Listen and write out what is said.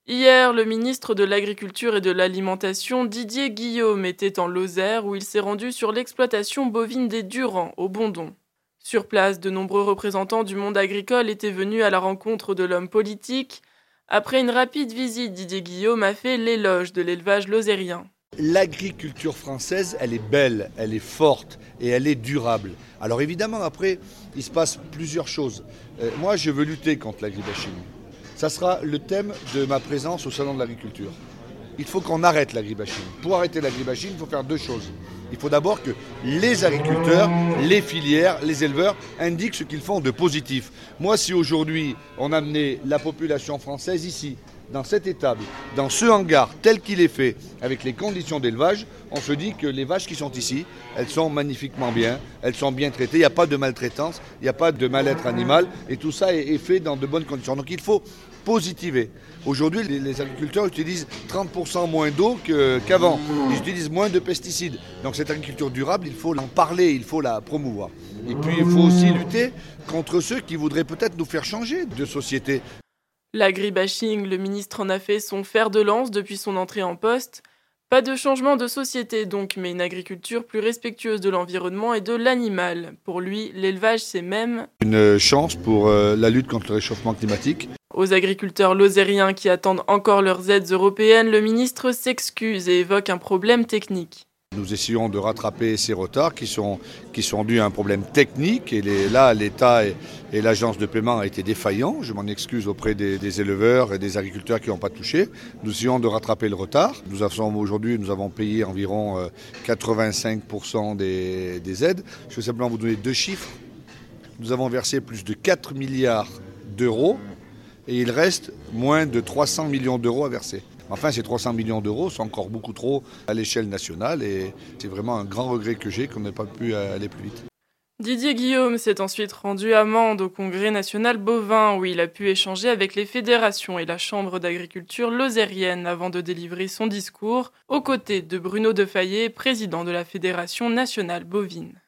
Hier, le ministre de l'Agriculture et de l'Alimentation, Didier Guillaume, était en Lozère où il s'est rendu sur l'exploitation bovine des Durand, au Bondon. Sur place, de nombreux représentants du monde agricole étaient venus à la rencontre de l'homme politique. Après une rapide visite, Didier Guillaume a fait l'éloge de l'élevage lozérien. L'agriculture française, elle est belle, elle est forte et elle est durable. Alors évidemment, après, il se passe plusieurs choses. Moi, je veux lutter contre l'agribashing. Ça sera le thème de ma présence au Salon de l'Agriculture. Il faut qu'on arrête l'agribashing. Pour arrêter l'agribashing, il faut faire deux choses. Il faut d'abord que les agriculteurs, les filières, les éleveurs indiquent ce qu'ils font de positif. Moi, si aujourd'hui on amenait la population française ici, dans cette étable, dans ce hangar tel qu'il est fait, avec les conditions d'élevage, on se dit que les vaches qui sont ici, elles sont magnifiquement bien, elles sont bien traitées, il n'y a pas de maltraitance, il n'y a pas de mal-être animal, et tout ça est fait dans de bonnes conditions. Donc il faut positiver. Aujourd'hui, les agriculteurs utilisent 30% moins d'eau qu'avant. Ils utilisent moins de pesticides. Donc cette agriculture durable, il faut en parler, il faut la promouvoir. Et puis il faut aussi lutter contre ceux qui voudraient peut-être nous faire changer de société. L'agribashing, le ministre en a fait son fer de lance depuis son entrée en poste. Pas de changement de société donc, mais une agriculture plus respectueuse de l'environnement et de l'animal. Pour lui, l'élevage c'est même une chance pour la lutte contre le réchauffement climatique. Aux agriculteurs lozériens qui attendent encore leurs aides européennes, le ministre s'excuse et évoque un problème technique. Nous essayons de rattraper ces retards qui sont dus à un problème technique. Et là, l'État et l'agence de paiement ont été défaillants. Je m'en excuse auprès des éleveurs et des agriculteurs qui n'ont pas touché. Nous essayons de rattraper le retard. Aujourd'hui, nous avons payé environ 85% des aides. Je vais simplement vous donner deux chiffres. Nous avons versé plus de 4 milliards d'euros et il reste moins de 300 millions d'euros à verser. Enfin, ces 300 millions d'euros sont encore beaucoup trop à l'échelle nationale et c'est vraiment un grand regret que j'ai qu'on n'ait pas pu aller plus vite. Didier Guillaume s'est ensuite rendu à Mende au Congrès national bovin où il a pu échanger avec les fédérations et la Chambre d'agriculture lozérienne avant de délivrer son discours aux côtés de Bruno Defayet, président de la Fédération nationale bovine.